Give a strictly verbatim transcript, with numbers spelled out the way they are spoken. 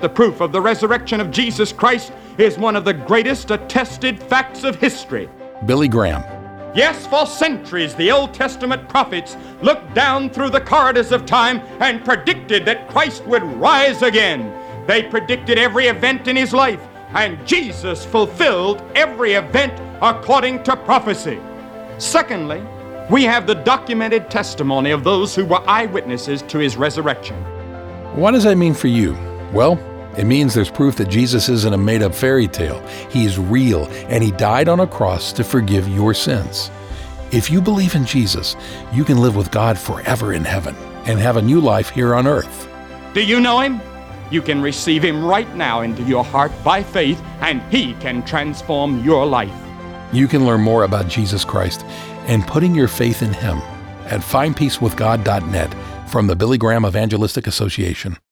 the proof of the resurrection of Jesus Christ is one of the greatest attested facts of history. Billy Graham. Yes, for centuries, the Old Testament prophets looked down through the corridors of time and predicted that Christ would rise again. They predicted every event in his life, and Jesus fulfilled every event according to prophecy. Secondly, we have the documented testimony of those who were eyewitnesses to his resurrection. What does that mean for you? Well, it means there's proof that Jesus isn't a made-up fairy tale. He is real, and he died on a cross to forgive your sins. If you believe in Jesus, you can live with God forever in heaven and have a new life here on earth. Do you know him? You can receive him right now into your heart by faith, and he can transform your life. You can learn more about Jesus Christ and putting your faith in him at find peace with god dot net from the Billy Graham Evangelistic Association.